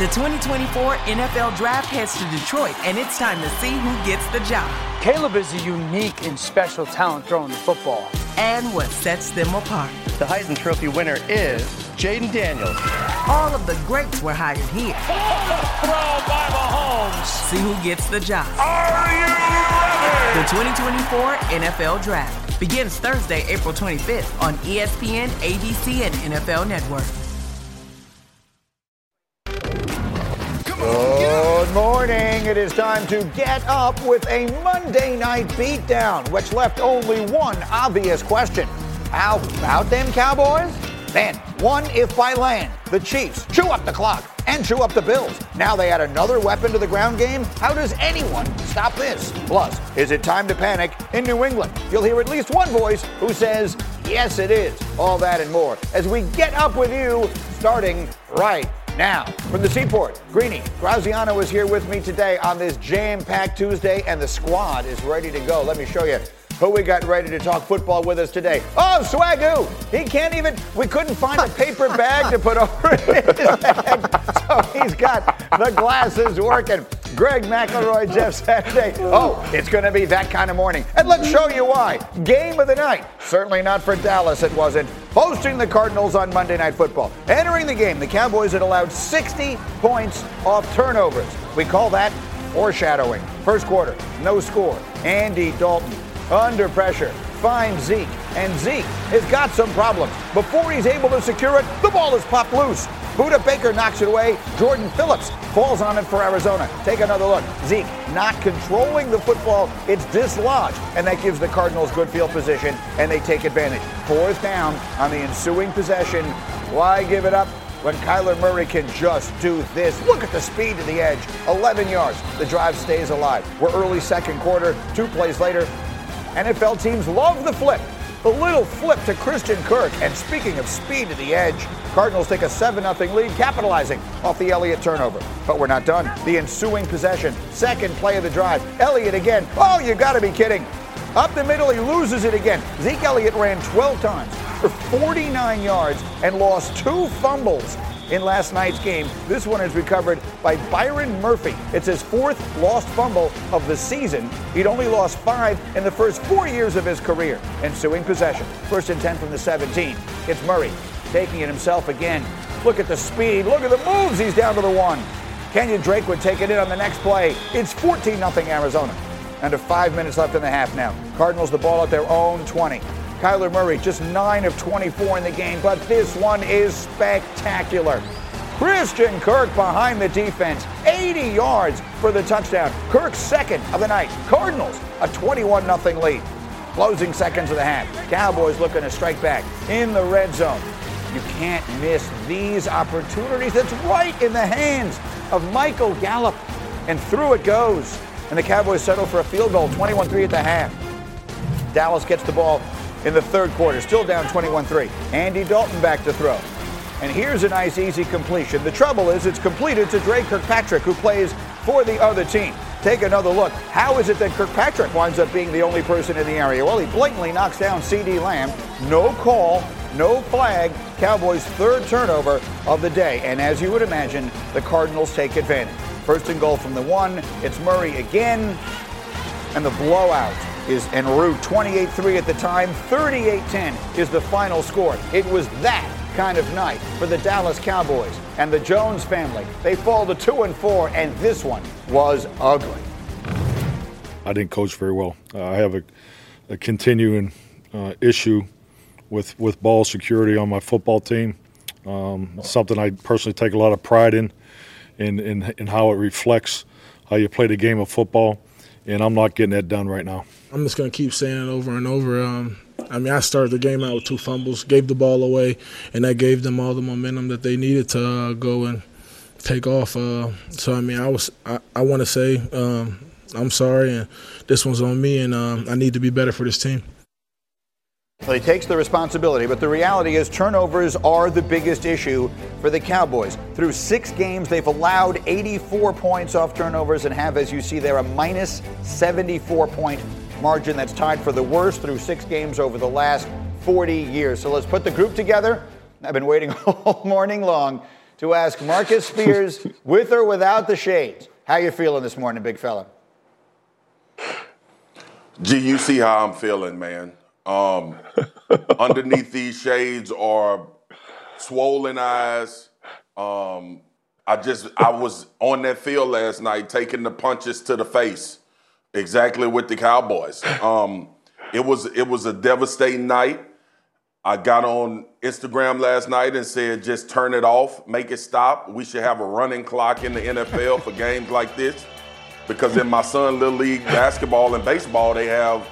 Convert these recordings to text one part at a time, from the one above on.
The 2024 NFL Draft heads to Detroit, and it's time to see who gets the job. Caleb is a unique and special talent throwing the football. And what sets them apart. The Heisman Trophy winner is Jaden Daniels. All of the greats were hired here. Throw by Mahomes. See who gets the job. Are you ready? The 2024 NFL Draft begins Thursday, April 25th on ESPN, ABC, and NFL Network. Good morning. It is time to get up with a Monday night beatdown, which left only one obvious question. How about them Cowboys? Man, one if by land. The Chiefs chew up the clock and chew up the Bills. Now they add another weapon to the ground game. How does anyone stop this? Plus, is it time to panic in New England? You'll hear at least one voice who says, yes, it is. All that and more as we get up with you starting right now. From the Seaport, Greeny Graziano is here with me today on this jam-packed Tuesday, and the squad is ready to go. Let me show you who we got ready to talk football with us today. Oh, Swagoo! We couldn't find a paper bag to put over his head, so he's got the glasses working. Greg McElroy, Jeff Saturday. Oh, it's going to be that kind of morning. And let's show you why. Game of the night. Certainly not for Dallas, it wasn't. Hosting the Cardinals on Monday Night Football. Entering the game, the Cowboys had allowed 60 points off turnovers. We call that foreshadowing. First quarter, no score. Andy Dalton under pressure, finds Zeke, and Zeke has got some problems. Before he's able to secure it, the ball is popped loose. Budda Baker knocks it away. Jordan Phillips falls on it for Arizona. Take another look. Zeke not controlling the football. It's dislodged, and that gives the Cardinals good field position, and they take advantage. Fourth down on the ensuing possession. Why give it up when Kyler Murray can just do this? Look at the speed to the edge. 11 yards. The drive stays alive. We're early second quarter. 2 plays later, NFL teams love the flip. The little flip to Christian Kirk. And speaking of speed to the edge, Cardinals take a 7-0 lead, capitalizing off the Elliott turnover. But we're not done. The ensuing possession, second play of the drive. Elliott again. Oh, you got to be kidding. Up the middle, he loses it again. Zeke Elliott ran 12 times for 49 yards and lost 2 fumbles in last night's game. This one is recovered by Byron Murphy. It's his 4th lost fumble of the season. He'd only lost 5 in the first 4 years of his career. Ensuing possession. 1st and 10 from the 17. It's Murray taking it himself again. Look at the speed. Look at the moves. He's down to the 1. Kenyon Drake would take it in on the next play. It's 14-0 Arizona. Under 5 minutes left in the half now. Cardinals the ball at their own 20. Kyler Murray just 9 of 24 in the game, but this one is spectacular. Christian Kirk behind the defense, 80 yards for the touchdown. Kirk's 2nd of the night. Cardinals a 21-0 lead. Closing seconds of the half. Cowboys looking to strike back in the red zone. You can't miss these opportunities. It's right in the hands of Michael Gallup. And through it goes. And the Cowboys settle for a field goal, 21-3 at the half. Dallas gets the ball in the 3rd quarter, still down 21-3. Andy Dalton back to throw. And here's a nice, easy completion. The trouble is it's completed to Dre Kirkpatrick, who plays for the other team. Take another look. How is it that Kirkpatrick winds up being the only person in the area? Well, he blatantly knocks down C.D. Lamb. No call, no flag. Cowboys' 3rd turnover of the day. And as you would imagine, the Cardinals take advantage. 1st and goal from the 1. It's Murray again. And the blowout is en route. 28-3 at the time. 38-10 is the final score. It was that kind of night for the Dallas Cowboys and the Jones family. They fall to 2-4, and this one was ugly. I didn't coach very well. I have a continuing issue with ball security on my football team. Something I personally take a lot of pride in how it reflects how you play the game of football, and I'm not getting that done right now. I'm just going to keep saying it over and over. I started the game out with 2 fumbles, gave the ball away, and that gave them all the momentum that they needed to go and take off. I want to say I'm sorry, and this one's on me, and I need to be better for this team. Well, he takes the responsibility, but the reality is turnovers are the biggest issue for the Cowboys. Through 6 games, they've allowed 84 points off turnovers and have, as you see there, a minus 74-point margin that's tied for the worst through 6 games over the last 40 years. So let's put the group together. I've been waiting all morning long to ask Marcus Spears, with or without the shades. How you feeling this morning, big fella? Gee, you see how I'm feeling, man. Underneath these shades are swollen eyes. I was on that field last night taking the punches to the face, exactly with the Cowboys. It was a devastating night. I got on Instagram last night and said, just turn it off, make it stop. We should have a running clock in the NFL for games like this. Because in my son Little League basketball and baseball, they have,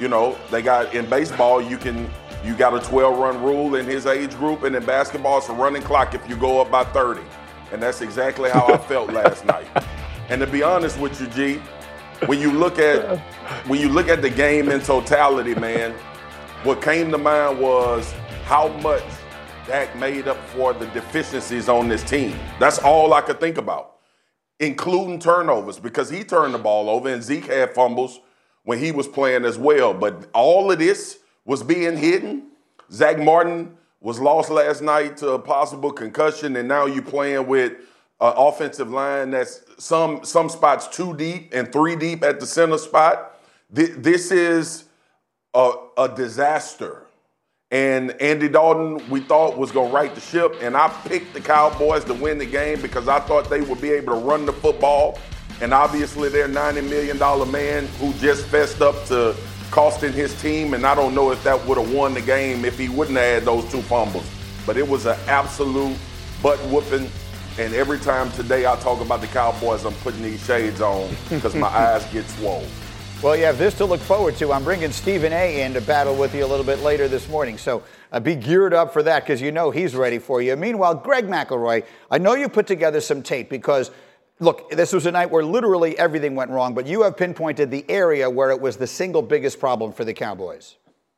in baseball, you got a 12-run rule in his age group, and in basketball, it's a running clock if you go up by 30. And that's exactly how I felt last night. And to be honest with you, G, when you look at the game in totality, man, what came to mind was how much Dak made up for the deficiencies on this team. That's all I could think about, including turnovers, because he turned the ball over and Zeke had fumbles when he was playing as well. But all of this was being hidden. Zach Martin was lost last night to a possible concussion, and now you're playing with an offensive line that's some spots 2 deep and 3 deep at the center spot. This is a disaster. And Andy Dalton, we thought, was going to right the ship, and I picked the Cowboys to win the game because I thought they would be able to run the football. And obviously their $90 million man who just fessed up to costing his team, and I don't know if that would have won the game if he wouldn't have had those 2 fumbles. But it was an absolute butt-whooping, and every time today I talk about the Cowboys, I'm putting these shades on because my eyes get swollen. Well, you have this to look forward to. I'm bringing Stephen A. in to battle with you a little bit later this morning, so be geared up for that because he's ready for you. Meanwhile, Greg McElroy, I know you put together some tape because, look, this was a night where literally everything went wrong, but you have pinpointed the area where it was the single biggest problem for the Cowboys.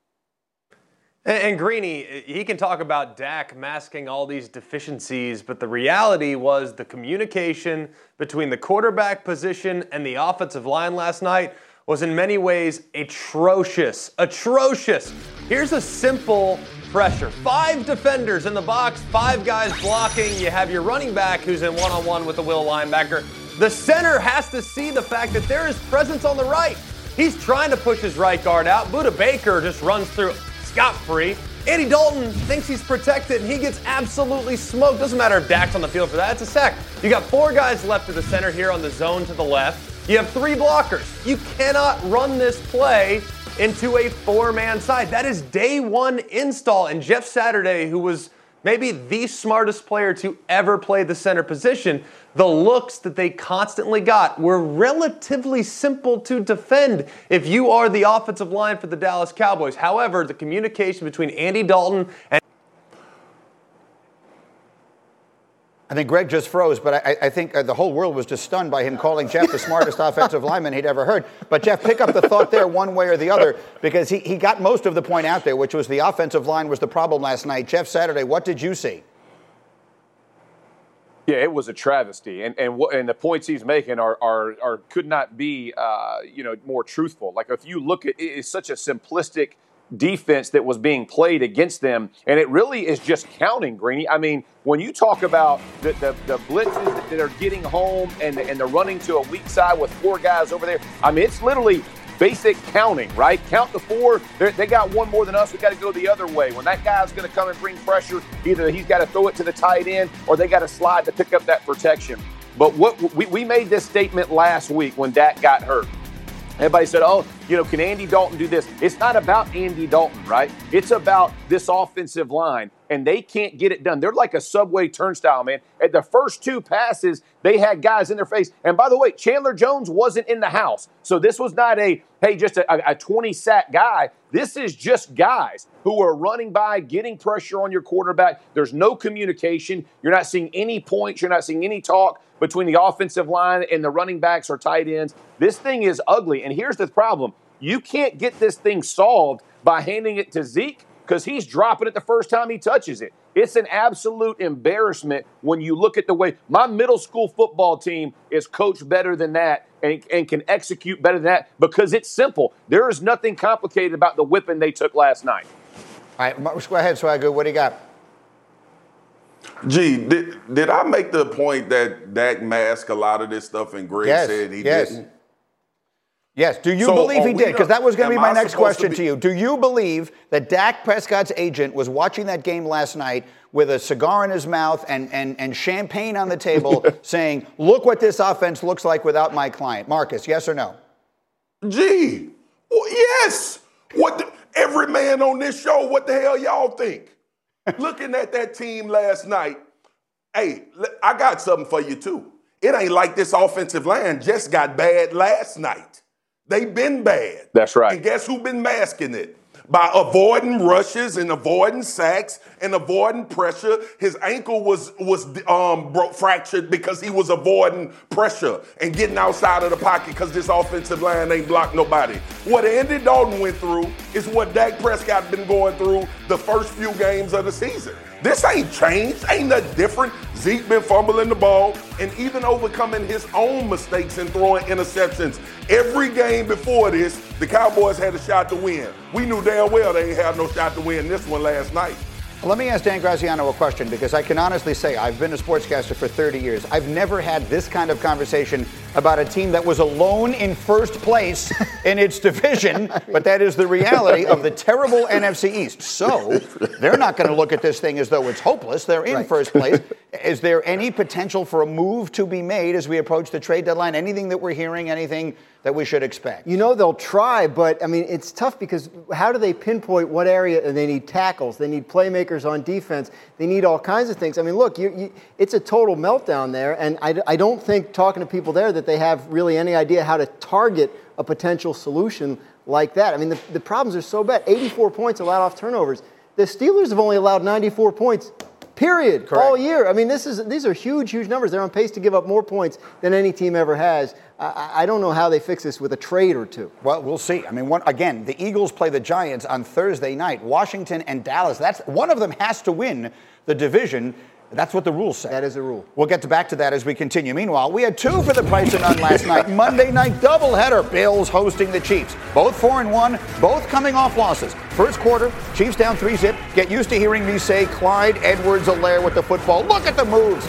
And Greeny, he can talk about Dak masking all these deficiencies, but the reality was the communication between the quarterback position and the offensive line last night was in many ways atrocious. Atrocious. Here's a simple pressure. 5 defenders in the box, 5 guys blocking. You have your running back who's in one-on-one with the will linebacker. The center has to see the fact that there is presence on the right. He's trying to push his right guard out. Budda Baker just runs through scot-free. Andy Dalton thinks he's protected, and he gets absolutely smoked. Doesn't matter if Dak's on the field for that. It's a sack. You got 4 guys left to the center here on the zone to the left. You have 3 blockers. You cannot run this play into a 4-man side. That is day 1 install. And Jeff Saturday, who was maybe the smartest player to ever play the center position, the looks that they constantly got were relatively simple to defend if you are the offensive line for the Dallas Cowboys. However, the communication between Andy Dalton and I think Greg just froze, but I think the whole world was just stunned by him calling Jeff the smartest offensive lineman he'd ever heard. But Jeff, pick up the thought there one way or the other, because he got most of the point out there, which was the offensive line was the problem last night. Jeff Saturday, what did you see? Yeah, it was a travesty, and the points he's making are could not be more truthful. Like if you look at it, it's such a simplistic defense that was being played against them, and it really is just counting, Greeny. I mean, when you talk about the blitzes that are getting home and the running to a weak side with 4 guys over there, I mean, it's literally basic counting, right? Count to 4. They got 1 more than us. We got to go the other way. When that guy's going to come and bring pressure, either he's got to throw it to the tight end or they got to slide to pick up that protection. But what we made this statement last week when Dak got hurt. Everybody said, can Andy Dalton do this? It's not about Andy Dalton, right? It's about this offensive line, and they can't get it done. They're like a subway turnstile, man. At the first 2 passes, they had guys in their face. And by the way, Chandler Jones wasn't in the house. So this was not just a 20-sack guy. This is just guys who are running by, getting pressure on your quarterback. There's no communication. You're not seeing any points. You're not seeing any talk between the offensive line and the running backs or tight ends. This thing is ugly. And here's the problem. You can't get this thing solved by handing it to Zeke because he's dropping it the first time he touches it. It's an absolute embarrassment when you look at the way my middle school football team is coached better than that and can execute better than that because it's simple. There is nothing complicated about the whipping they took last night. All right, Marcus, go ahead, Swagger. What do you got? Gee, did I make the point that Dak masked a lot of this stuff and Greg said he didn't? Yes. Do you believe he did? Because that was going to be my next question to you. Do you believe that Dak Prescott's agent was watching that game last night with a cigar in his mouth and champagne on the table saying, look what this offense looks like without my client? Marcus, yes or no? Gee, well, yes. Every man on this show, what the hell y'all think? Looking at that team last night, hey, I got something for you too. It ain't like this offensive line just got bad last night. They've been bad. That's right. And guess who been masking it? By avoiding rushes and avoiding sacks and avoiding pressure. His ankle was fractured because he was avoiding pressure and getting outside of the pocket because this offensive line ain't blocked nobody. What Andy Dalton went through is what Dak Prescott been going through the first few games of the season. This ain't changed. Ain't nothing different. Zeke been fumbling the ball and even overcoming his own mistakes and throwing interceptions. Every game before this, the Cowboys had a shot to win. We knew damn well they ain't had no shot to win this one last night. Let me ask Dan Graziano a question, because I can honestly say I've been a sportscaster for 30 years. I've never had this kind of conversation about a team that was alone in first place in its division, but that is the reality of the terrible NFC East. So they're not going to look at this thing as though it's hopeless. They're in first place. Is there any potential for a move to be made as we approach the trade deadline? Anything that we're hearing, anything that we should expect? You know, they'll try, but, I mean, it's tough because how do they pinpoint what area? They need tackles. They need playmakers on defense. They need all kinds of things. I mean, look, it's a total meltdown there, and I don't think, talking to people there, that they have really any idea how to target a potential solution like that. I mean, the problems are so bad. 84 points allowed off turnovers. The Steelers have only allowed 94 points, period, Correct. all year. I mean, these are huge, huge numbers. They're on pace to give up more points than any team ever has. I don't know how they fix this with a trade or two. Well, we'll see. I mean, again, the Eagles play the Giants on Thursday night. Washington and Dallas, that's one of them has to win the division. That's what the rules say. That is a rule. We'll get back to that as we continue. Meanwhile, we had two for the price of none last night. Monday night doubleheader. Bills hosting the Chiefs. Both 4-1, both coming off losses. First quarter, Chiefs down 3-zip. Get used to hearing me say Clyde Edwards-Helaire with the football. Look at the moves.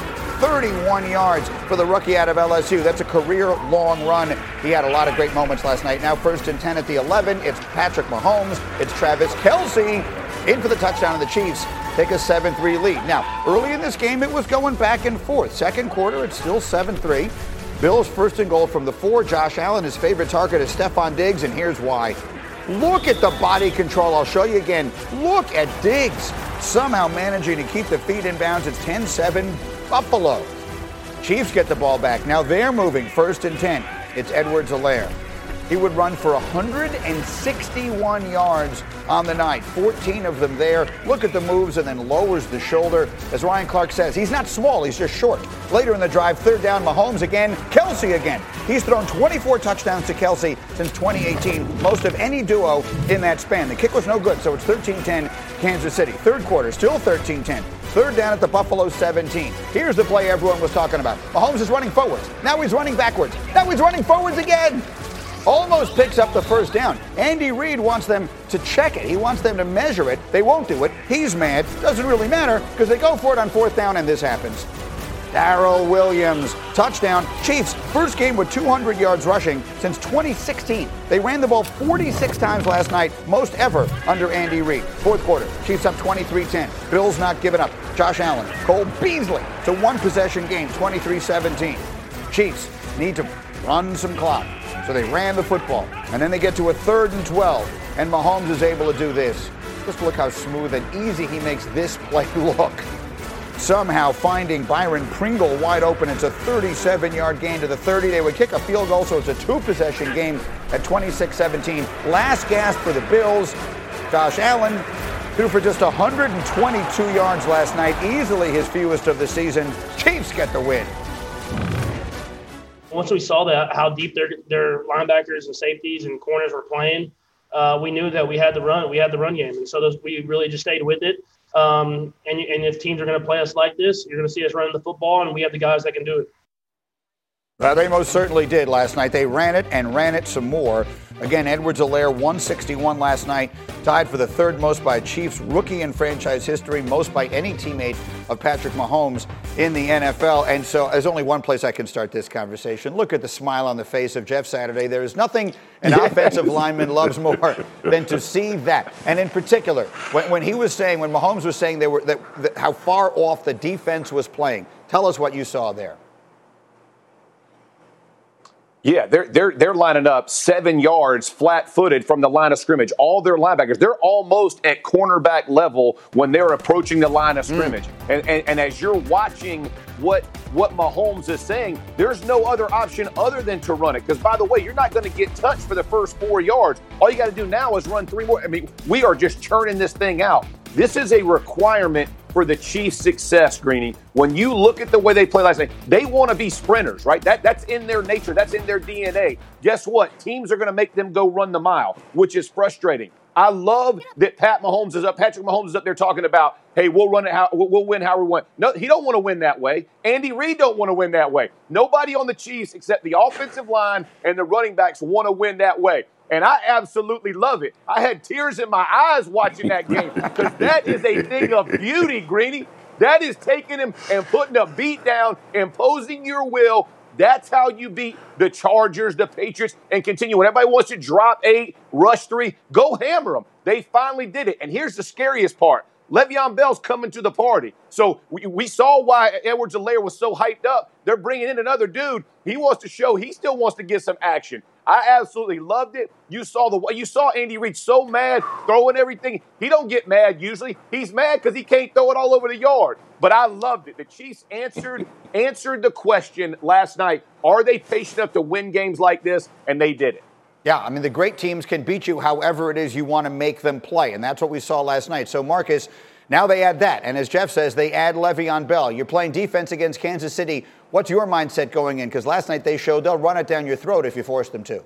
31 yards for the rookie out of LSU. That's a career-long run. He had a lot of great moments last night. Now 1st and 10 at the 11. It's Patrick Mahomes. It's Travis Kelce in for the touchdown, and the Chiefs take a 7-3 lead. Now, early in this game, it was going back and forth. Second quarter, it's still 7-3. Bills 1st and goal from the 4. Josh Allen, his favorite target is Stephon Diggs, and here's why. Look at the body control. I'll show you again. Look at Diggs somehow managing to keep the feet in bounds. It's 10-7 Buffalo. Chiefs get the ball back. Now they're moving. 1st and 10. It's Edwards-Helaire. He would run for 161 yards on the night. 14 of them there. Look at the moves and then lowers the shoulder. As Ryan Clark says, he's not small, he's just short. Later in the drive, 3rd down, Mahomes again, Kelce again. He's thrown 24 touchdowns to Kelce since 2018, most of any duo in that span. The kick was no good, so it's 13-10 Kansas City. Third quarter, still 13-10. 3rd down at the Buffalo 17. Here's the play everyone was talking about. Mahomes is running forwards. Now he's running backwards. Now he's running forwards again. Almost picks up the 1st down. Andy Reid wants them to check it. He wants them to measure it. They won't do it. He's mad. Doesn't really matter because they go for it on 4th down and this happens. Darrell Williams, touchdown. Chiefs, first game with 200 yards rushing since 2016. They ran the ball 46 times last night, most ever under Andy Reid. 4th quarter, Chiefs up 23-10. Bills not giving up. Josh Allen, Cole Beasley. It's a one-possession game, 23-17. Chiefs need to run some clock. So they ran the football. And then they get to a 3rd and 12. And Mahomes is able to do this. Just look how smooth and easy he makes this play look. Somehow finding Byron Pringle wide open. It's a 37-yard gain to the 30. They would kick a field goal, so it's a 2-possession game at 26-17. Last gasp for the Bills. Josh Allen threw for just 122 yards last night. Easily his fewest of the season. Chiefs get the win. Once we saw that how deep their linebackers and safeties and corners were playing, we knew that we had the run game, and so we really just stayed with it. And if teams are going to play us like this, you're going to see us running the football, and we have the guys that can do it. They most certainly did last night. They ran it and ran it some more. Again, Edwards-Helaire, 161 last night, tied for the third most by Chiefs rookie in franchise history, most by any teammate of Patrick Mahomes in the NFL. And so there's only one place I can start this conversation. Look at the smile on the face of Jeff Saturday. There is nothing an offensive lineman loves more than to see that. And in particular, when Mahomes was saying how far off the defense was playing, tell us what you saw there. Yeah, they're lining up 7 yards flat-footed from the line of scrimmage. All their linebackers, they're almost at cornerback level when they're approaching the line of scrimmage. And as you're watching what Mahomes is saying, there's no other option other than to run it. Because, by the way, you're not going to get touched for the first 4 yards. All you got to do now is run 3 more. I mean, we are just churning this thing out. This is a requirement for the Chiefs' success, Greeny. When you look at the way they played last night, they want to be sprinters, right? That's in their nature. That's in their DNA. Guess what? Teams are going to make them go run the mile, which is frustrating. I love that Patrick Mahomes is up there talking about, hey, we'll run it we'll win how we want. No, he don't want to win that way. Andy Reid don't want to win that way. Nobody on the Chiefs except the offensive line and the running backs want to win that way. And I absolutely love it. I had tears in my eyes watching that game because that is a thing of beauty, Greeny. That is taking him and putting a beat down, imposing your will. That's how you beat the Chargers, the Patriots, and continue. When everybody wants to drop 8, rush 3, go hammer them. They finally did it. And here's the scariest part. Le'Veon Bell's coming to the party. So we saw why Edwards-Helaire was so hyped up. They're bringing in another dude. He wants to show he still wants to get some action. I absolutely loved it. You saw Andy Reid so mad, throwing everything. He don't get mad usually. He's mad because he can't throw it all over the yard. But I loved it. The Chiefs answered the question last night. Are they patient enough to win games like this? And they did it. Yeah, I mean, the great teams can beat you however it is you want to make them play, and that's what we saw last night. So, Marcus, now they add that, and as Jeff says, they add Le'Veon Bell. You're playing defense against Kansas City. What's your mindset going in? Because last night they showed they'll run it down your throat if you force them to.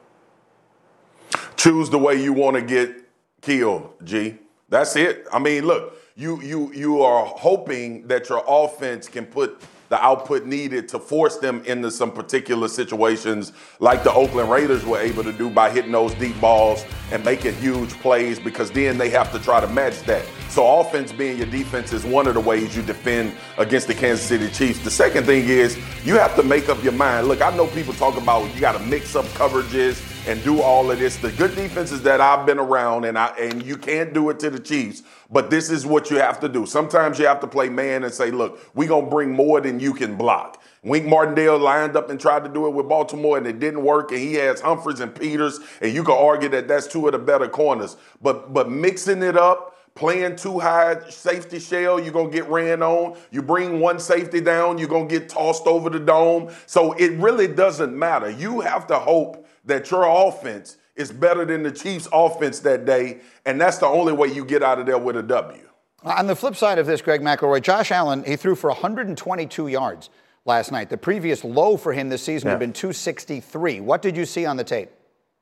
Choose the way you want to get killed, G. That's it. I mean, look, you are hoping that your offense can put the output needed to force them into some particular situations like the Oakland Raiders were able to do by hitting those deep balls and making huge plays, because then they have to try to match that. So offense being your defense is one of the ways you defend against the Kansas City Chiefs. The second thing is you have to make up your mind. Look, I know people talk about you got to mix up coverages and do all of this. The good defenses that I've been around, and you can't do it to the Chiefs, but this is what you have to do. Sometimes you have to play man and say, look, we're going to bring more than you can block. Wink Martindale lined up and tried to do it with Baltimore, and it didn't work, and he has Humphries and Peters, and you can argue that that's two of the better corners. But mixing it up, playing too high safety shell, you're going to get ran on. You bring one safety down, you're going to get tossed over the dome. So it really doesn't matter. You have to hope that your offense is better than the Chiefs' offense that day, and that's the only way you get out of there with a W. On the flip side of this, Greg McElroy, Josh Allen, he threw for 122 yards last night. The previous low for him this season had been 263. What did you see on the tape?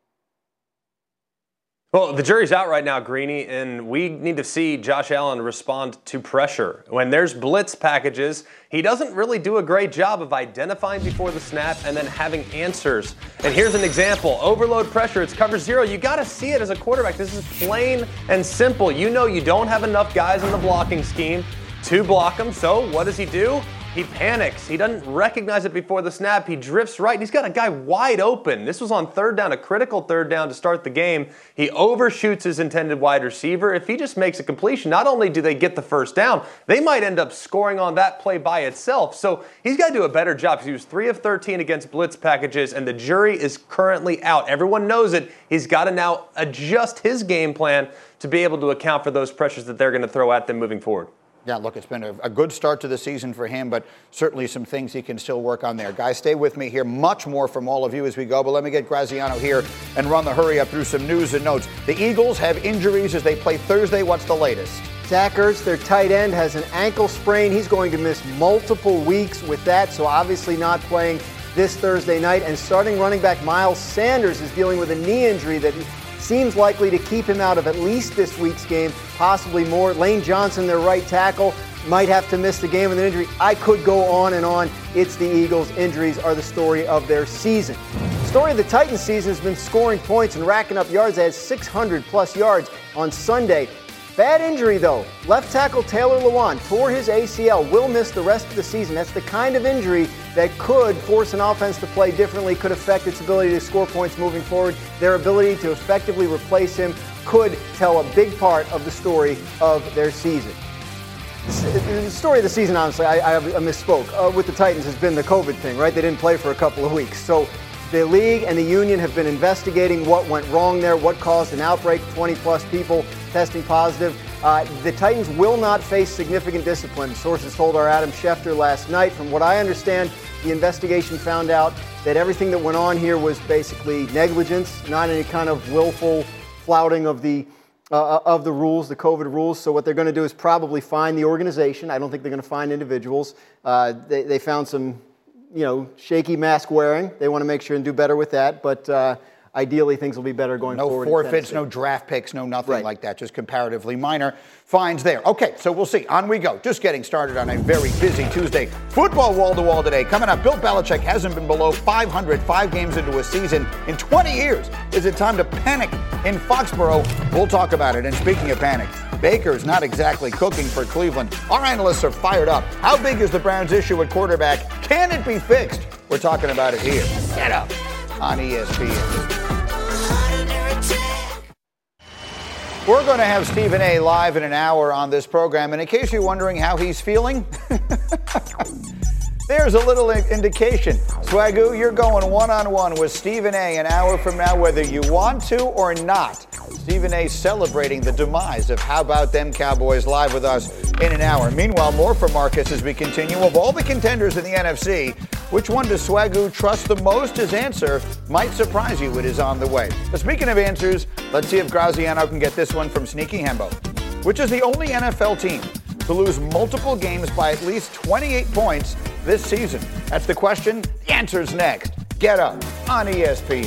Well, the jury's out right now, Greeny, and we need to see Josh Allen respond to pressure. When there's blitz packages, he doesn't really do a great job of identifying before the snap and then having answers. And here's an example. Overload pressure, it's cover 0. You got to see it as a quarterback. This is plain and simple. You know you don't have enough guys in the blocking scheme to block him, so what does he do? He panics. He doesn't recognize it before the snap. He drifts right. He's got a guy wide open. This was on third down, a critical third down to start the game. He overshoots his intended wide receiver. If he just makes a completion, not only do they get the first down, they might end up scoring on that play by itself. So he's got to do a better job, because he was 3 of 13 against blitz packages, and the jury is currently out. Everyone knows it. He's got to now adjust his game plan to be able to account for those pressures that they're going to throw at them moving forward. Yeah, look, it's been a good start to the season for him, but certainly some things he can still work on there. Guys, stay with me here. Much more from all of you as we go, but let me get Graziano here and run the hurry up through some news and notes. The Eagles have injuries as they play Thursday. What's the latest? Zach Ertz, their tight end, has an ankle sprain. He's going to miss multiple weeks with that, so obviously not playing this Thursday night. And starting running back Miles Sanders is dealing with a knee injury that seems likely to keep him out of at least this week's game, possibly more. Lane Johnson, their right tackle, might have to miss the game with an injury. I could go on and on. It's the Eagles. Injuries are the story of their season. story of the Titans season has been scoring points and racking up yards. They had 600-plus yards on Sunday. Bad injury, though. Left tackle Taylor Lewan tore his ACL, will miss the rest of the season. That's the kind of injury that could force an offense to play differently, could affect its ability to score points moving forward. Their ability to effectively replace him could tell a big part of the story of their season. The story of the season, honestly, I misspoke, with the Titans has been the COVID thing, right? They didn't play for a couple of weeks. So the league and the union have been investigating what went wrong there, what caused an outbreak, 20-plus people testing positive. The Titans will not face significant discipline, sources told our Adam Schefter last night. From what I understand, the investigation found out that everything that went on here was basically negligence, not any kind of willful flouting of the rules, the COVID rules. So what they're going to do is probably fine the organization. I don't think they're going to fine individuals. They found some, shaky mask wearing. They want to make sure and do better with that. But ideally, things will be better going forward. No forfeits, no draft picks, no nothing like that. Just comparatively minor fines there. Okay, so we'll see. On we go. Just getting started on a very busy Tuesday. Football wall-to-wall today. Coming up, Bill Belichick hasn't been below 500 5 games into a season in 20 years. Is it time to panic in Foxborough? We'll talk about it. And speaking of panic, Baker's not exactly cooking for Cleveland. Our analysts are fired up. How big is the Browns' issue at quarterback? Can it be fixed? We're talking about it here. Get up on ESPN. We're going to have Stephen A. live in an hour on this program. And in case you're wondering how he's feeling, there's a little indication. Swagoo, you're going one-on-one with Stephen A. an hour from now, whether you want to or not. Stephen A. celebrating the demise of How About Them Cowboys live with us in an hour. Meanwhile, more from Marcus as we continue. Of all the contenders in the NFC, which one does Swagoo trust the most? His answer might surprise you. It is on the way. But speaking of answers, let's see if Graziano can get this one from Sneaky Hembo. Which is the only NFL team to lose multiple games by at least 28 points this season? That's the question. The answer's next. Get up on ESPN.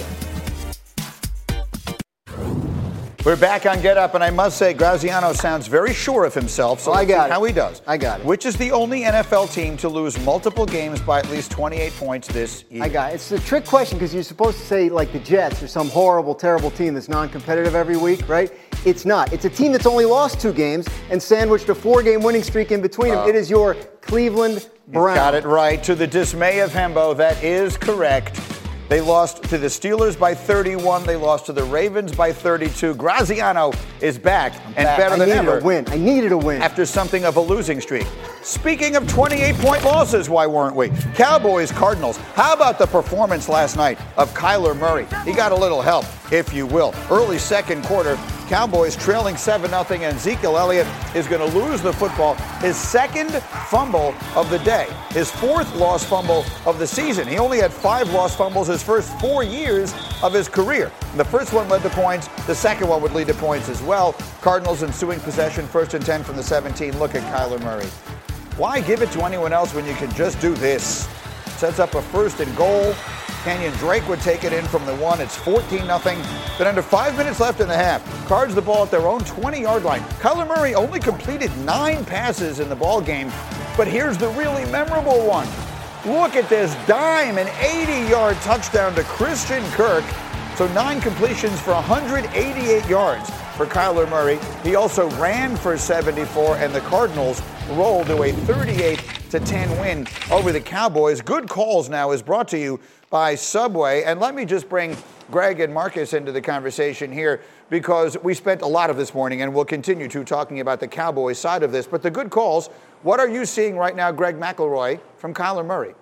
We're back on Get Up, and I must say, Graziano sounds very sure of himself, so I got it. How he does. I got it. Which is the only NFL team to lose multiple games by at least 28 points this year? I got it. It's a trick question because you're supposed to say, like, the Jets or some horrible, terrible team that's non-competitive every week, right? It's not. It's a team that's only lost 2 games and sandwiched a 4-game winning streak in between them. It is your Cleveland Browns. Got it right. To the dismay of Hembo, that is correct. They lost to the Steelers by 31. They lost to the Ravens by 32. Graziano is back and better than ever. I needed a win. After something of a losing streak. Speaking of 28-point losses, why weren't we? Cowboys, Cardinals. How about the performance last night of Kyler Murray? He got a little help, if you will. Early second quarter, Cowboys trailing 7-0, and Ezekiel Elliott is going to lose the football. His second fumble of the day. His 4th lost fumble of the season. He only had 5 lost fumbles his first 4 years of his career. The first one led to points. The second one would lead to points as well. Cardinals ensuing possession, 1st and 10 from the 17. Look at Kyler Murray. Why give it to anyone else when you can just do this? Sets up a 1st and goal. Kenyon Drake would take it in from the 1. It's 14-0. But under 5 minutes left in the half, Cards the ball at their own 20-yard line. Kyler Murray only completed 9 passes in the ball game. But here's the really memorable one. Look at this dime, an 80-yard touchdown to Christian Kirk. So 9 completions for 188 yards for Kyler Murray. He also ran for 74, and the Cardinals rolled to a 38-10 win over the Cowboys. Good Calls now is brought to you by Subway. And let me just bring Greg and Marcus into the conversation here, because we spent a lot of this morning, and we'll continue to, talking about the Cowboys side of this. But the good calls, what are you seeing right now, Greg McElroy, from Kyler Murray?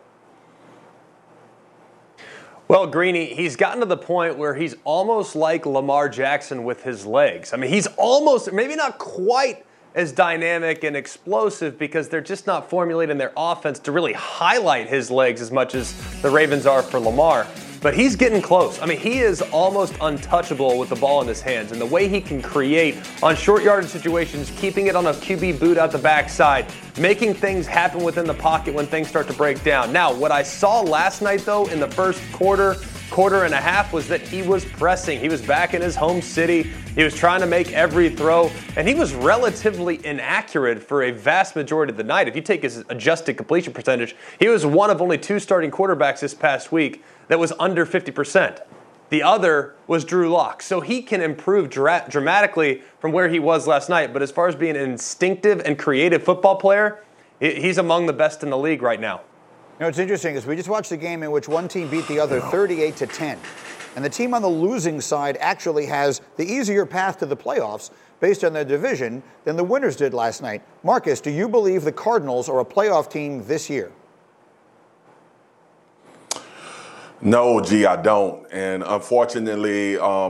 Well, Greeny, he's gotten to the point where he's almost like Lamar Jackson with his legs. I mean, he's almost, maybe not quite as dynamic and explosive, because they're just not formulating their offense to really highlight his legs as much as the Ravens are for Lamar. But he's getting close. I mean, he is almost untouchable with the ball in his hands. And the way he can create on short yardage situations, keeping it on a QB boot out the backside, making things happen within the pocket when things start to break down. Now, what I saw last night, though, in the first quarter and a half, was that he was pressing. He was back in his home city, He was trying to make every throw, and he was relatively inaccurate for a vast majority of the night. If you take his adjusted completion percentage, he was one of only 2 starting quarterbacks this past week that was under 50%. The other was Drew Lock. So he can improve dramatically from where he was last night. But as far as being an instinctive and creative football player, he's among the best in the league right now. You know, what's interesting is we just watched a game in which one team beat the other 38-10. And the team on the losing side actually has the easier path to the playoffs based on their division than the winners did last night. Marcus, do you believe the Cardinals are a playoff team this year? No, G, I don't. And unfortunately,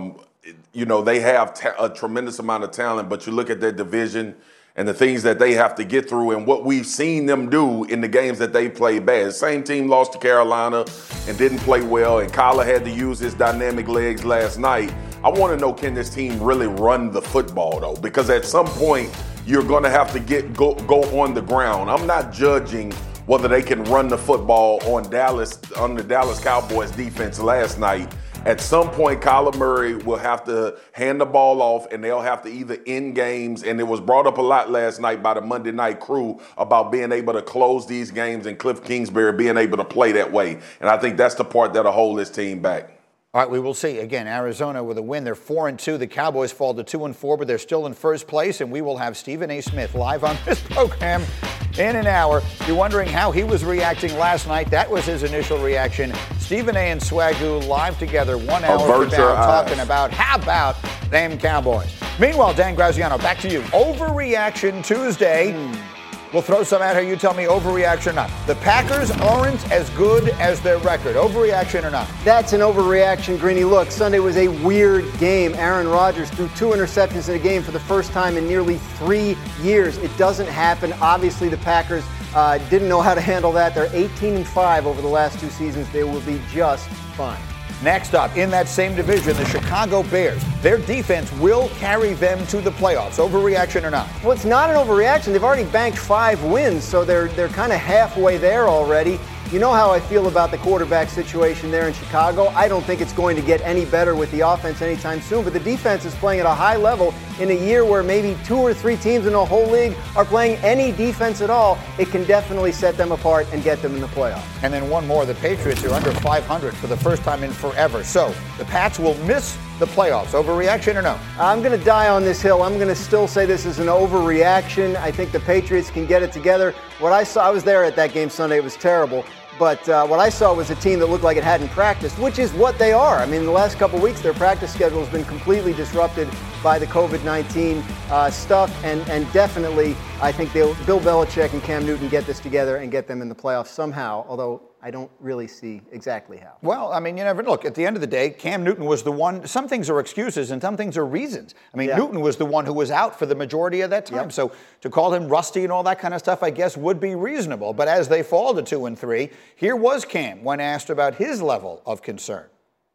you know, they have a tremendous amount of talent, but you look at their division and the things that they have to get through and what we've seen them do in the games that they played bad. The same team lost to Carolina and didn't play well, and Kyler had to use his dynamic legs last night. I want to know, can this team really run the football, though? Because at some point, you're going to have to go on the ground. I'm not judging whether they can run the football on the Dallas Cowboys defense last night. At some point, Kyler Murray will have to hand the ball off, and they'll have to either end games. And it was brought up a lot last night by the Monday Night Crew about being able to close these games and Cliff Kingsbury being able to play that way. And I think that's the part that'll hold this team back. All right, we will see. Again, Arizona with a win. They're 4-2. The Cowboys fall to 2-4, but they're still in first place. And we will have Stephen A. Smith live on this program in an hour. You're wondering how he was reacting last night. That was his initial reaction. Stephen A. and Swagoo live together 1 hour from now talking about how about them Cowboys. Meanwhile, Dan Graziano, back to you. Overreaction Tuesday. We'll throw some at her. You tell me overreaction or not. The Packers aren't as good as their record. Overreaction or not? That's an overreaction, Greeny. Look, Sunday was a weird game. Aaron Rodgers threw 2 interceptions in a game for the first time in nearly 3 years. It doesn't happen. Obviously, the Packers didn't know how to handle that. They're 18-5 over the last 2 seasons. They will be just fine. Next up, in that same division, the Chicago Bears. Their defense will carry them to the playoffs. Overreaction or not? Well, it's not an overreaction. They've already banked 5 wins, so they're kind of halfway there already. You know how I feel about the quarterback situation there in Chicago. I don't think it's going to get any better with the offense anytime soon, but the defense is playing at a high level in a year where maybe 2 or 3 teams in the whole league are playing any defense at all. It can definitely set them apart and get them in the playoffs. And then one more. The Patriots are under 500 for the first time in forever. So the Pats will miss the playoffs. Overreaction or no? I'm going to die on this hill. I'm going to still say this is an overreaction. I think the Patriots can get it together. What I saw, I was there at that game Sunday. It was terrible. But what I saw was a team that looked like it hadn't practiced, which is what they are. I mean, the last couple of weeks, their practice schedule has been completely disrupted by the COVID-19 stuff. And definitely, I think Bill Belichick and Cam Newton get this together and get them in the playoffs somehow, although I don't really see exactly how. Well, I mean, you never look. At the end of the day, Cam Newton was the one. Some things are excuses and some things are reasons. I mean, Newton was the one who was out for the majority of that time. So to call him rusty and all that kind of stuff, I guess, would be reasonable. But as they fall to 2-3, here was Cam when asked about his level of concern.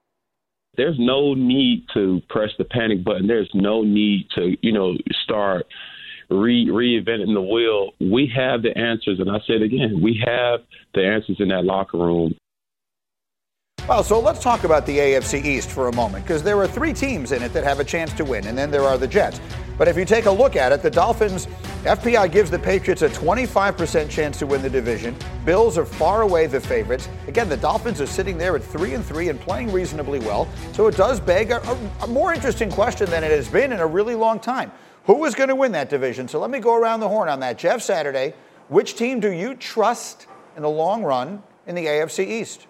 There's no need to press the panic button. There's no need to, start reinventing the wheel. We have the answers, and I said again, we have the answers in that locker room. Well, so let's talk about the AFC East for a moment, because there are 3 teams in it that have a chance to win, and then there are the Jets. But if you take a look at it, the Dolphins, FPI gives the Patriots a 25% chance to win the division. Bills are far away the favorites. Again, the Dolphins are sitting there at 3-3 and playing reasonably well. So it does beg a more interesting question than it has been in a really long time. Who is going to win that division? So let me go around the horn on that. Jeff Saturday, which team do you trust in the long run in the AFC East?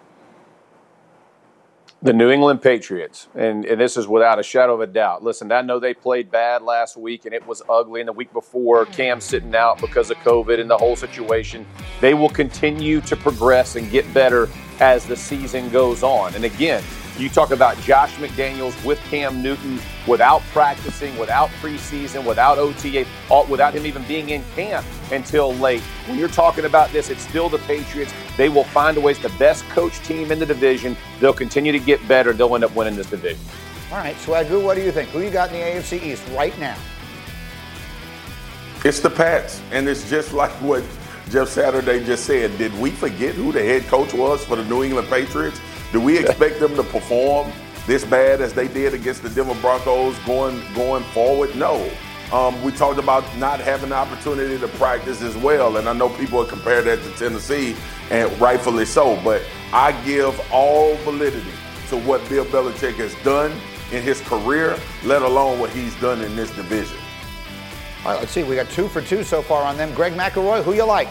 The New England Patriots, and this is without a shadow of a doubt. Listen, I know they played bad last week, and it was ugly, and the week before, Cam sitting out because of COVID and the whole situation. They will continue to progress and get better as the season goes on. And again, you talk about Josh McDaniels with Cam Newton without practicing, without preseason, without OTA, without him even being in camp until late. When you're talking about this, it's still the Patriots. They will find a way. It's the best coach team in the division. They'll continue to get better. They'll end up winning this division. All right, Swagoo, what do you think? Who you got in the AFC East right now? It's the Pats, and it's just like what Jeff Saturday just said. Did we forget who the head coach was for the New England Patriots? Do we expect them to perform this bad as they did against the Denver Broncos going forward? No. We talked about not having the opportunity to practice as well, and I know people have compared that to Tennessee, and rightfully so, but I give all validity to what Bill Belichick has done in his career, let alone what he's done in this division. All right, let's see. We got 2 for 2 so far on them. Greg McElroy, who you like?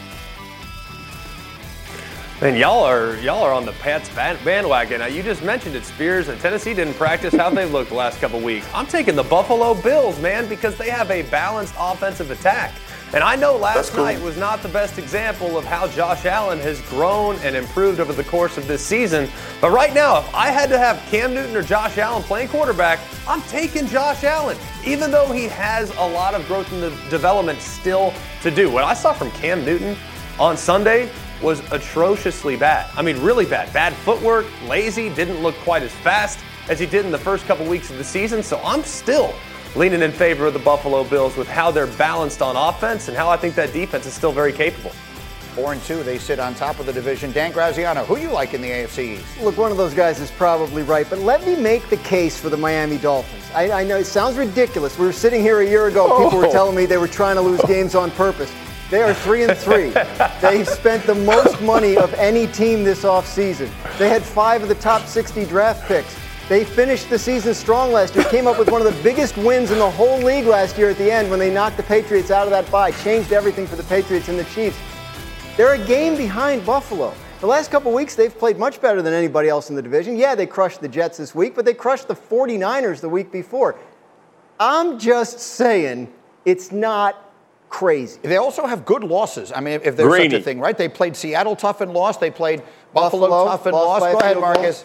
Man, y'all are on the Pats bandwagon. Now, you just mentioned it, Spears, and Tennessee didn't practice. How they've looked the last couple weeks. I'm taking the Buffalo Bills, man, because they have a balanced offensive attack. And I know last night was not the best example of how Josh Allen has grown and improved over the course of this season. But right now, if I had to have Cam Newton or Josh Allen playing quarterback, I'm taking Josh Allen, even though he has a lot of growth in the development still to do. What I saw from Cam Newton on Sunday was atrociously bad. I mean, really bad. Bad footwork, lazy, didn't look quite as fast as he did in the first couple weeks of the season. So I'm still leaning in favor of the Buffalo Bills with how they're balanced on offense and how I think that defense is still very capable. 4-2, they sit on top of the division. Dan Graziano, who you like in the AFC East? Look, one of those guys is probably right, but let me make the case for the Miami Dolphins. I know it sounds ridiculous. We were sitting here a year ago, people were telling me they were trying to lose games on purpose. They are 3-3. They've spent the most money of any team this offseason. They had 5 of the top 60 draft picks. They finished the season strong last year, came up with one of the biggest wins in the whole league last year at the end when they knocked the Patriots out of that bye, changed everything for the Patriots and the Chiefs. They're a game behind Buffalo. The last couple weeks, they've played much better than anybody else in the division. Yeah, they crushed the Jets this week, but they crushed the 49ers the week before. I'm just saying it's not crazy. They also have good losses. I mean, if there's such a thing, right? They played Seattle tough and lost. They played Buffalo tough and lost. Go ahead, Marcus.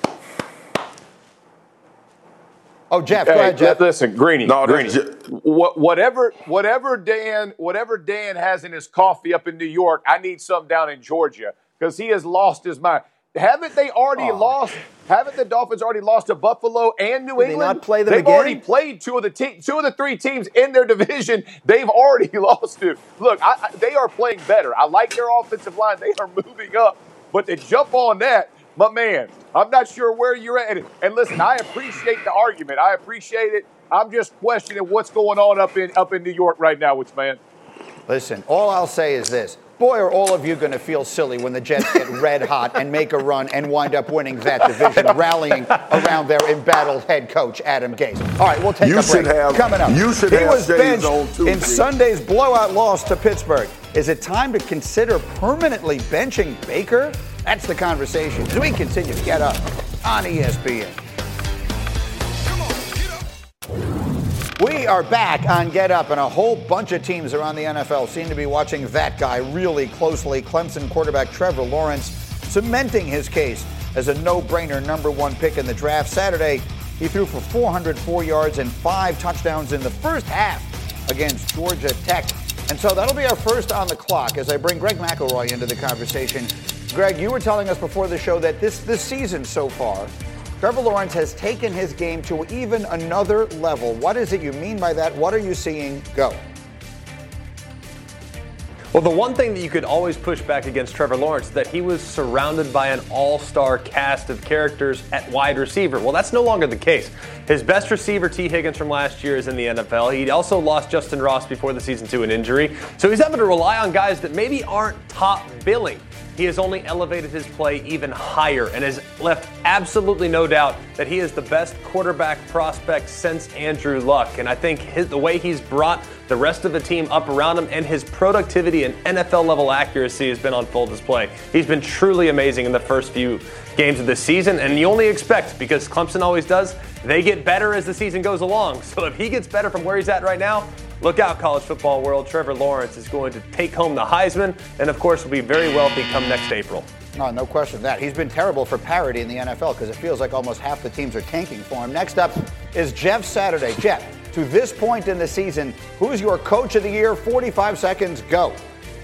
Oh, Jeff, go ahead, Jeff. Listen, Greeny. Whatever Dan has in his coffee up in New York, I need some down in Georgia because he has lost his mind. Haven't they already lost? Haven't the Dolphins already lost to Buffalo and New England? Did they not play them They've again? already played two of the 3 teams in their division. They've already lost to. Look, they are playing better. I like their offensive line. They are moving up. But to jump on that, my man, I'm not sure where you're at. And listen, I appreciate the argument. I appreciate it. I'm just questioning what's going on up in New York right now, which man. Listen, all I'll say is this. Boy, are all of you going to feel silly when the Jets get red hot and make a run and wind up winning that division, rallying around their embattled head coach, Adam Gase. All right, we'll take a break. Coming up, he was benched in Sunday's blowout loss to Pittsburgh. Is it time to consider permanently benching Baker? That's the conversation as we continue to get up on ESPN. We are back on Get Up, and a whole bunch of teams around the NFL seem to be watching that guy really closely. Clemson quarterback Trevor Lawrence cementing his case as a no-brainer #1 pick in the draft. Saturday, he threw for 404 yards and 5 touchdowns in the first half against Georgia Tech. And so that'll be our first on the clock as I bring Greg McElroy into the conversation. Greg, you were telling us before the show that this season so far, Trevor Lawrence has taken his game to even another level. What is it you mean by that? What are you seeing? Go. Well, the one thing that you could always push back against Trevor Lawrence is that he was surrounded by an all-star cast of characters at wide receiver. Well, that's no longer the case. His best receiver, T. Higgins from last year, is in the NFL. He also lost Justin Ross before the season to an injury. So he's having to rely on guys that maybe aren't top billing. He has only elevated his play even higher and has left absolutely no doubt that he is the best quarterback prospect since Andrew Luck. And I think the way he's brought the rest of the team up around him and his productivity and NFL-level accuracy has been on full display. He's been truly amazing in the first few games of the season, and you only expect, because Clemson always does, they get better as the season goes along. So if he gets better from where he's at right now, look out, college football world. Trevor Lawrence is going to take home the Heisman and, of course, will be very wealthy come next April. No question of that. He's been terrible for parity in the NFL because it feels like almost half the teams are tanking for him. Next up is Jeff Saturday. Jeff, to this point in the season, who's your coach of the year? 45 seconds, go.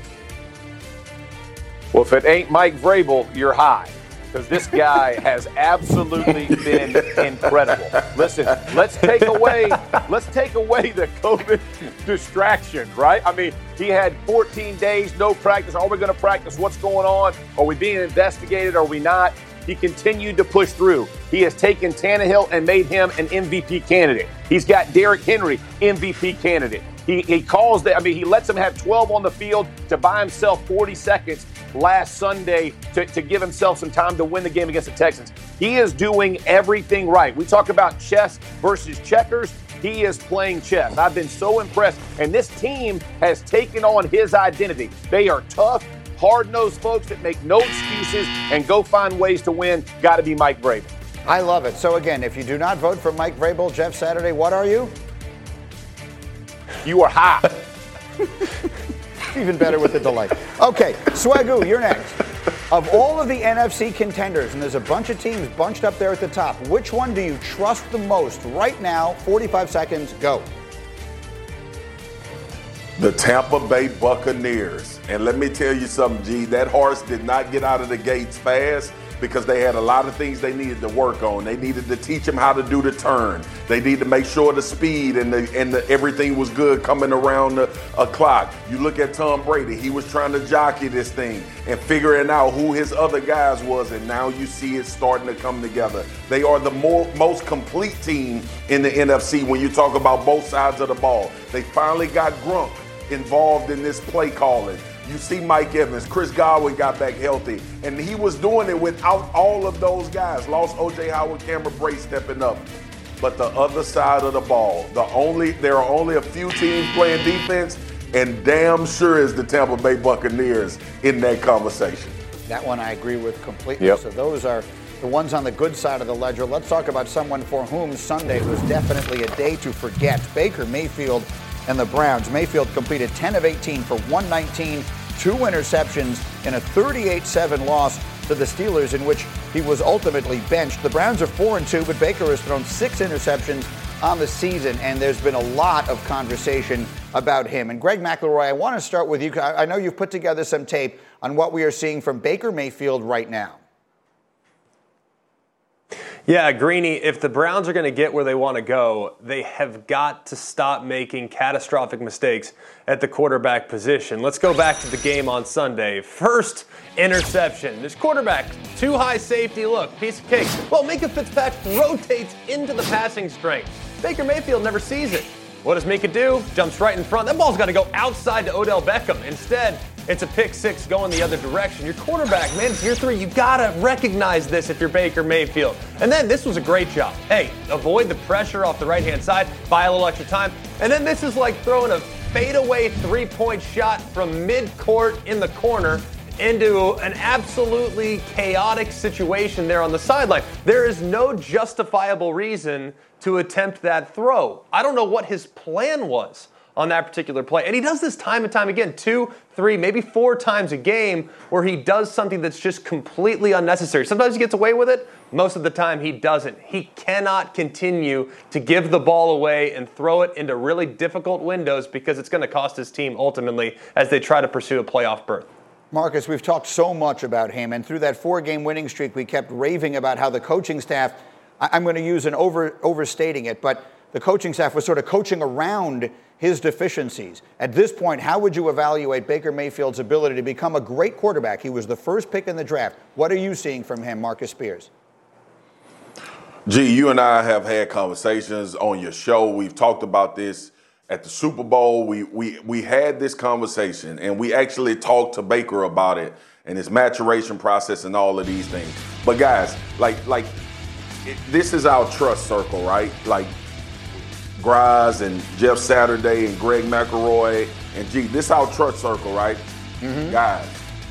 Well, if it ain't Mike Vrabel, you're high. Because this guy has absolutely been incredible. Listen, let's take away the COVID distraction, right? I mean, he had 14 days, no practice. Are we going to practice? What's going on? Are we being investigated? Are we not? he continued to push through. He has taken Tannehill and made him an MVP candidate. He's got Derrick Henry, MVP candidate. He lets him have 12 on the field to buy himself 40 seconds last Sunday to give himself some time to win the game against the Texans. He is doing everything right. We talk about chess versus checkers. He is playing chess. I've been so impressed. And this team has taken on his identity. They are tough, hard-nosed folks that make no excuses and go find ways to win. Got to be Mike Vrabel. I love it. So again, if you do not vote for Mike Vrabel, Jeff Saturday, what are you? You are high. Even better with the delay. Okay, Swagoo, you're next. Of all of the NFC contenders, and there's a bunch of teams bunched up there at the top, which one do you trust the most right now? 45 seconds, go. The Tampa Bay Buccaneers. And let me tell you something, G, that horse did not get out of the gates fast because they had a lot of things they needed to work on. They needed to teach him how to do the turn. They needed to make sure the speed and everything was good coming around the clock. You look at Tom Brady, he was trying to jockey this thing and figuring out who his other guys was, and now you see it starting to come together. They are the most complete team in the NFC when you talk about both sides of the ball. They finally got Gronk involved in this play calling. You see Mike Evans, Chris Godwin got back healthy, and he was doing it without all of those guys. Lost O.J. Howard, Cameron Brate stepping up. But the other side of the ball, there are only a few teams playing defense, and damn sure is the Tampa Bay Buccaneers in that conversation. That one I agree with completely. Yep. So those are the ones on the good side of the ledger. Let's talk about someone for whom Sunday was definitely a day to forget. Baker Mayfield and the Browns. Mayfield completed 10 of 18 for 119, 2 interceptions in a 38-7 loss to the Steelers, in which he was ultimately benched. The Browns are 4-2, but Baker has thrown 6 interceptions on the season, and there's been a lot of conversation about him. And Greg McElroy, I want to start with you. I know you've put together some tape on what we are seeing from Baker Mayfield right now. Yeah, Greeny, if the Browns are going to get where they want to go, they have got to stop making catastrophic mistakes at the quarterback position. Let's go back to the game on Sunday. First interception. This quarterback, too high safety look, piece of cake. Well, Minkah Fitzpatrick rotates into the passing strength. Baker Mayfield never sees it. What does Minkah do? Jumps right in front. That ball's got to go outside to Odell Beckham. Instead, it's a pick six going the other direction. Your quarterback, man, it's year 3. You got to recognize this if you're Baker Mayfield. And then this was a great job. Hey, avoid the pressure off the right-hand side, buy a little extra time. And then this is like throwing a fadeaway 3-point shot from mid-court in the corner into an absolutely chaotic situation there on the sideline. There is no justifiable reason to attempt that throw. I don't know what his plan was on that particular play. And he does this time and time again, 2, 3, maybe 4 times a game where he does something that's just completely unnecessary. Sometimes he gets away with it. Most of the time he doesn't. He cannot continue to give the ball away and throw it into really difficult windows because it's going to cost his team ultimately as they try to pursue a playoff berth. Marcus, we've talked so much about him, and through that 4-game winning streak, we kept raving about how the coaching staff, I'm going to use an overstating it, but the coaching staff was sort of coaching around his deficiencies. At this point, how would you evaluate Baker Mayfield's ability to become a great quarterback? He was the first pick in the draft. What are you seeing from him, Marcus Spears? Gee, you and I have had conversations on your show. We've talked about this at the Super Bowl. We had this conversation, and we actually talked to Baker about it and his maturation process and all of these things. But guys, this is our trust circle, right? Like Graz and Jeff Saturday and Greg McElroy and this is our trust circle, right? Mm-hmm. Guys,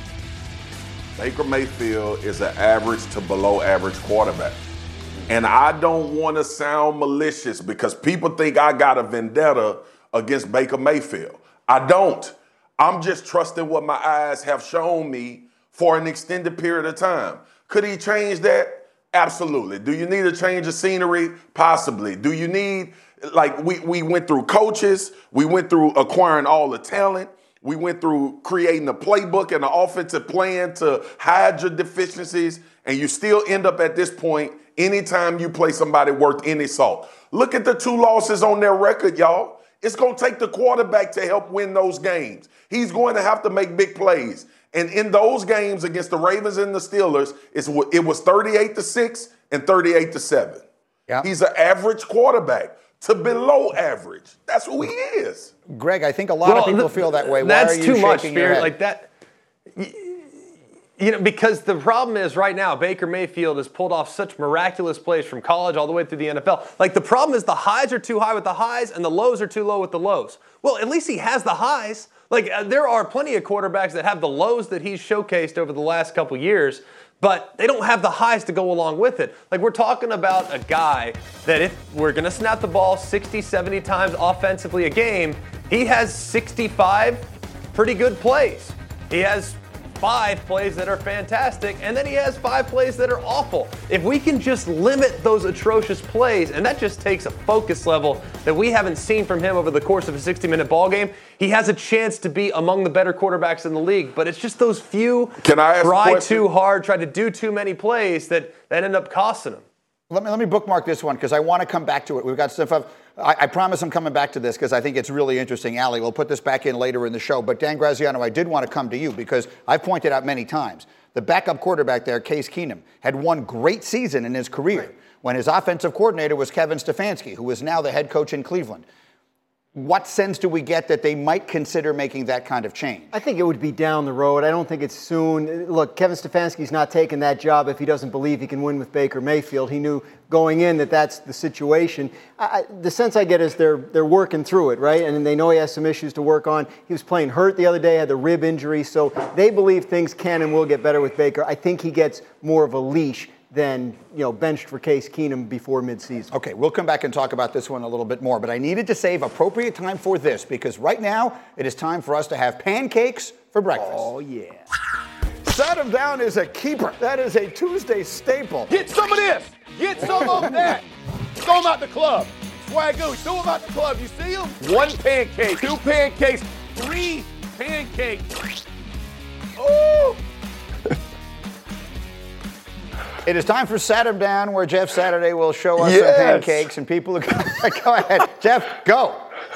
Baker Mayfield is an average to below average quarterback. And I don't want to sound malicious because people think I got a vendetta against Baker Mayfield. I don't. I'm just trusting what my eyes have shown me for an extended period of time. Could he change that? Absolutely. Do you need a change of scenery? Possibly. Do you need, we went through coaches, we went through acquiring all the talent, we went through creating a playbook and an offensive plan to hide your deficiencies, and you still end up at this point anytime you play somebody worth any salt. Look at the 2 losses on their record, y'all. It's going to take the quarterback to help win those games. He's going to have to make big plays. And in those games against the Ravens and the Steelers, it was 38-6 and 38-7. Yeah. He's an average quarterback to below average. That's who he is. Greg, I think a lot of people feel that way. Why are you too much, shaking your head? like that. Because the problem is right now, Baker Mayfield has pulled off such miraculous plays from college all the way through the NFL. Like, the problem is the highs are too high with the highs and the lows are too low with the lows. Well, at least he has the highs. Like, there are plenty of quarterbacks that have the lows that he's showcased over the last couple years, but they don't have the highs to go along with it. Like, we're talking about a guy that if we're going to snap the ball 60, 70 times offensively a game, he has 65 pretty good plays. He has 5 plays that are fantastic, and then he has 5 plays that are awful. If we can just limit those atrocious plays, and that just takes a focus level that we haven't seen from him over the course of a 60-minute ball game, he has a chance to be among the better quarterbacks in the league. But it's just those few try too hard, try to do too many plays that end up costing him. Let me bookmark this one because I want to come back to it. We've got stuff. I promise I'm coming back to this because I think it's really interesting. Allie, we'll put this back in later in the show. But Dan Graziano, I did want to come to you because I've pointed out many times the backup quarterback there, Case Keenum, had one great season in his career when his offensive coordinator was Kevin Stefanski, who is now the head coach in Cleveland. What sense do we get that they might consider making that kind of change? I think it would be down the road. I don't think it's soon. Look, Kevin Stefanski's not taking that job if he doesn't believe he can win with Baker Mayfield. He knew going in that that's the situation. The sense I get is they're working through it, right? And they know he has some issues to work on. He was playing hurt the other day, had the rib injury, so they believe things can and will get better with Baker. I think he gets more of a leash than, benched for Case Keenum before midseason. Okay, we'll come back and talk about this one a little bit more, but I needed to save appropriate time for this because right now it is time for us to have pancakes for breakfast. Oh, yeah. Set 'em down is a keeper. That is a Tuesday staple. Get some of this. Get some of that. Throw them out the club. Swagoo, throw them out the club. You see them? 1 pancake, 2 pancakes, 3 pancakes. Ooh. It is time for Set 'em Down, where Jeff Saturday will show us some pancakes, and people are go ahead. Jeff, go.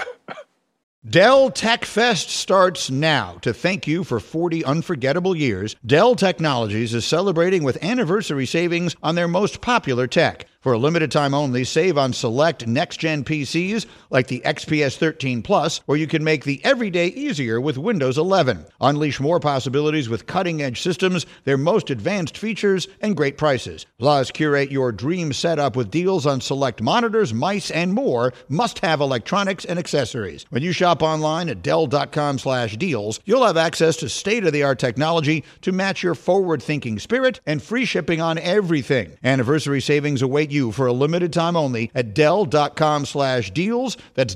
Dell Tech Fest starts now. To thank you for 40 unforgettable years, Dell Technologies is celebrating with anniversary savings on their most popular tech. For a limited time only, save on select next-gen PCs like the XPS 13 Plus, or you can make the everyday easier with Windows 11. Unleash more possibilities with cutting-edge systems, their most advanced features, and great prices. Plus, curate your dream setup with deals on select monitors, mice, and more must-have electronics and accessories. When you shop online at Dell.com/deals, you'll have access to state-of-the-art technology to match your forward-thinking spirit and free shipping on everything. Anniversary savings await you for a limited time only at Dell.com/deals. That's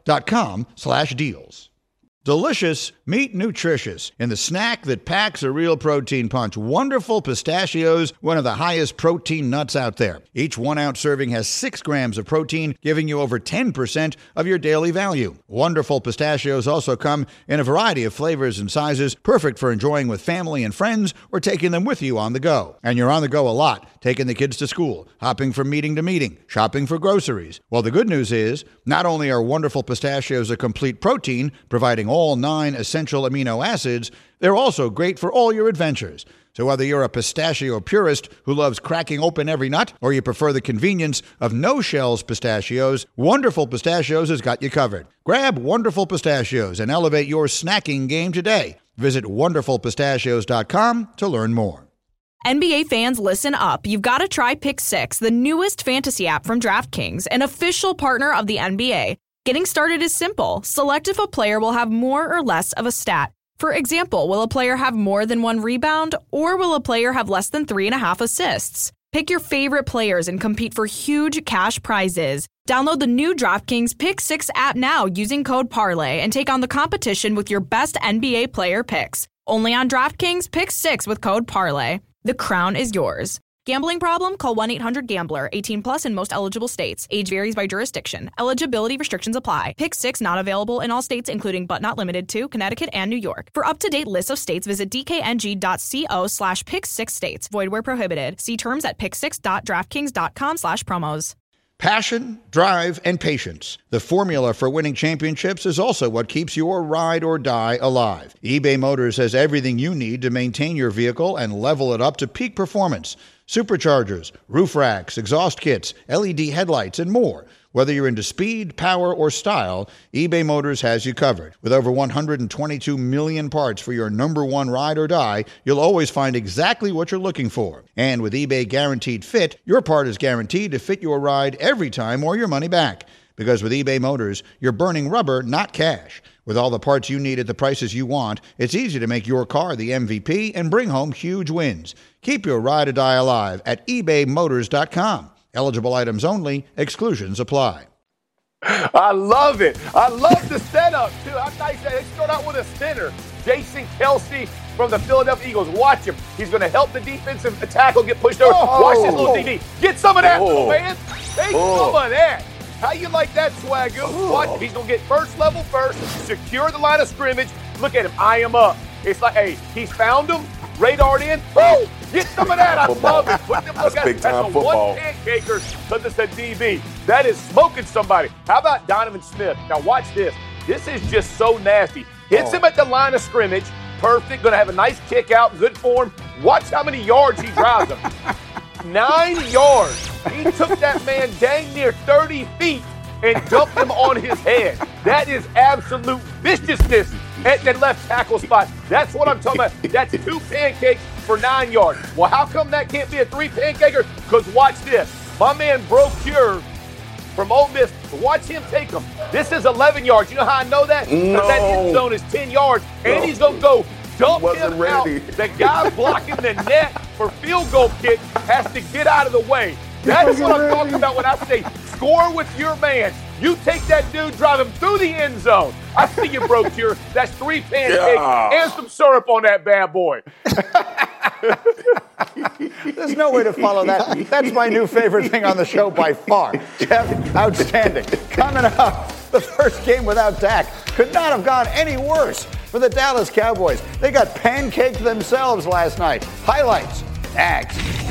Dell.com/deals. Delicious, meet nutritious. In the snack that packs a real protein punch, Wonderful Pistachios, one of the highest protein nuts out there. Each 1-ounce serving has 6 grams of protein, giving you over 10% of your daily value. Wonderful Pistachios also come in a variety of flavors and sizes, perfect for enjoying with family and friends or taking them with you on the go. And you're on the go a lot, taking the kids to school, hopping from meeting to meeting, shopping for groceries. Well, the good news is, not only are Wonderful Pistachios a complete protein, providing all 9 essential amino acids, they're also great for all your adventures. So whether you're a pistachio purist who loves cracking open every nut, or you prefer the convenience of no-shells pistachios, Wonderful Pistachios has got you covered. Grab Wonderful Pistachios and elevate your snacking game today. Visit wonderfulpistachios.com to learn more. NBA fans, listen up. You've got to try Pick 6, the newest fantasy app from DraftKings, an official partner of the NBA. Getting started is simple. Select if a player will have more or less of a stat. For example, will a player have more than 1 rebound, or will a player have less than 3.5 assists? Pick your favorite players and compete for huge cash prizes. Download the new DraftKings Pick 6 app now using code PARLAY and take on the competition with your best NBA player picks. Only on DraftKings Pick 6 with code PARLAY. The crown is yours. Gambling problem? Call 1-800-GAMBLER. 18 plus in most eligible states. Age varies by jurisdiction. Eligibility restrictions apply. Pick 6 not available in all states, including but not limited to Connecticut and New York. For up-to-date lists of states, visit dkng.co/pick6states. Void where prohibited. See terms at pick6.draftkings.com/promos. Passion, drive, and patience. The formula for winning championships is also what keeps your ride or die alive. eBay Motors has everything you need to maintain your vehicle and level it up to peak performance. Superchargers, roof racks, exhaust kits, LED headlights, and more. Whether you're into speed, power, or style, eBay Motors has you covered. With over 122 million parts for your number one ride or die, you'll always find exactly what you're looking for. And with eBay Guaranteed Fit, your part is guaranteed to fit your ride every time or your money back. Because with eBay Motors, you're burning rubber, not cash. With all the parts you need at the prices you want, it's easy to make your car the MVP and bring home huge wins. Keep your ride or die alive at ebaymotors.com. Eligible items only. Exclusions apply. I love it. I love the setup, too. How nice that. They start out with a center. Jason Kelce from the Philadelphia Eagles. Watch him. He's going to help the defensive tackle get pushed over. Watch this little DD. Get some of that, man. Take some of that. How you like that, Swagoo? Watch him. He's going to get first level first, secure the line of scrimmage. Look at him. Eye him up. It's like, hey, he's found him. Radared in. Woo! Get some of that. I love it. Put them That's big time football. One pancaker because it's a DB. That is smoking somebody. How about Donovan Smith? Now watch this. This is just so nasty. Hits him at the line of scrimmage. Perfect. Going to have a nice kick out. Good form. Watch how many yards he drives him. 9 yards. He took that man dang near 30 feet and dumped him on his head. That is absolute viciousness at the left tackle spot. That's what I'm talking about. That's 2 pancakes for 9 yards. Well, how come that can't be a 3 pancaker? Because watch this. My man Bro Cure from Ole Miss, watch him take them. This is 11 yards. You know how I know that? Because that end zone is 10 yards, and he's going to go dump him out. The guy blocking the net for field goal kick has to get out of the way. That's what I'm talking about when I say score with your man. You take that dude, drive him through the end zone. I see you, Bro Cure. That's 3 pancakes and some syrup on that bad boy. There's no way to follow that. That's my new favorite thing on the show by far. Jeff, outstanding. Coming up, the first game without Dak could not have gone any worse for the Dallas Cowboys. They got pancaked themselves last night. Highlights, next.